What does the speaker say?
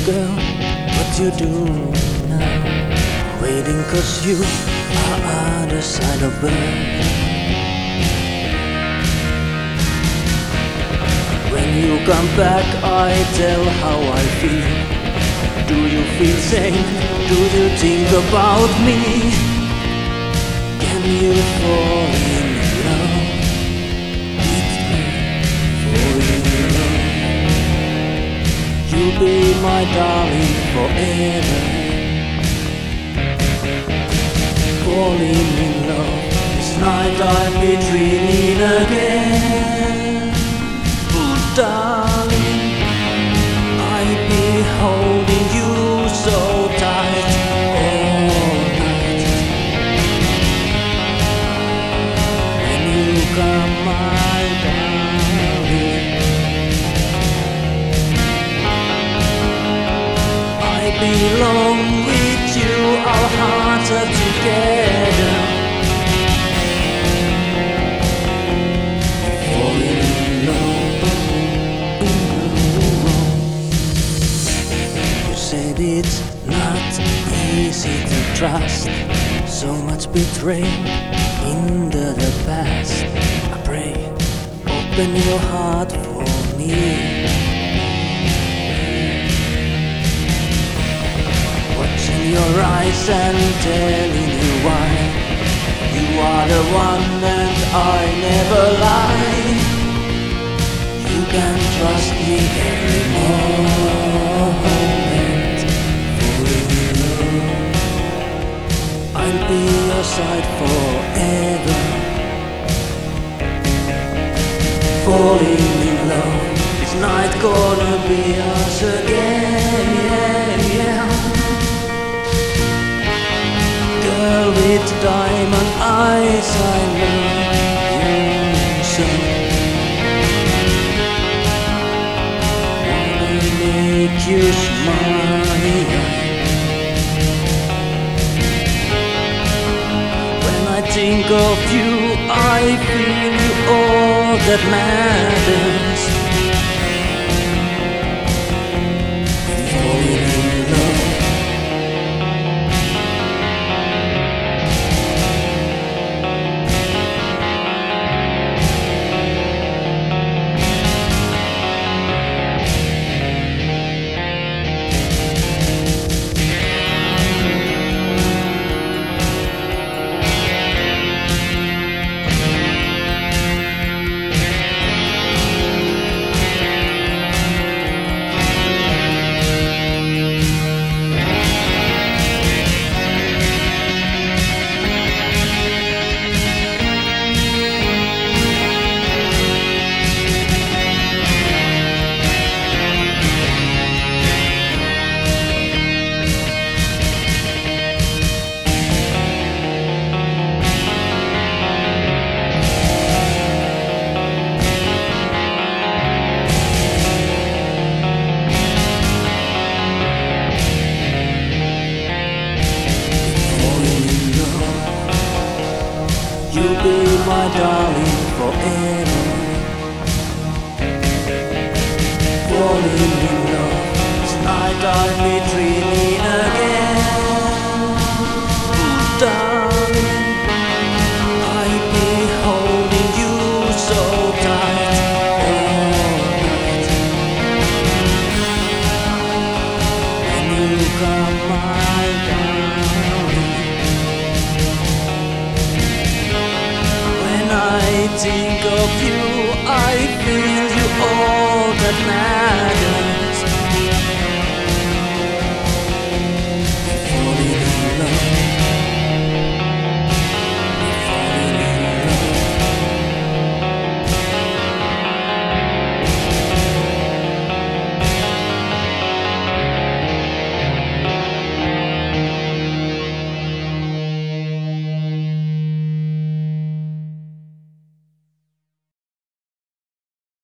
girl, what you do now? Waiting 'cause you are other side of birth. When you come back, I tell how I feel. Do you feel same? Do you think about me? Can you fall in love with me? Fall in love. You'll be my darling forever. Falling in love. This night I'll be dreaming again. Oh, darling, I'll be holding you so tight all night. When you come, my darling, I belong with you. Our hearts are together. Falling in love. You said it's not easy to trust. So much betrayed into the past. I pray, open your heart for me. Watching your eyes and telling you why. You are the one and I never lie. You can trust me every moment. Falling in love. I'll be your side forever. Falling in love. This night gonna be us again, yeah, yeah. Girl with diamond eyes, I love you so. Wanna make you smile. When I think of you, I feel you all that matters. Falling in love. You'll be my darling forever. Falling in love. This night I'll be dreaming again. Darling, I'll be holding you so tight all night. When you come, my darling, I think of you, I feel you all that matters.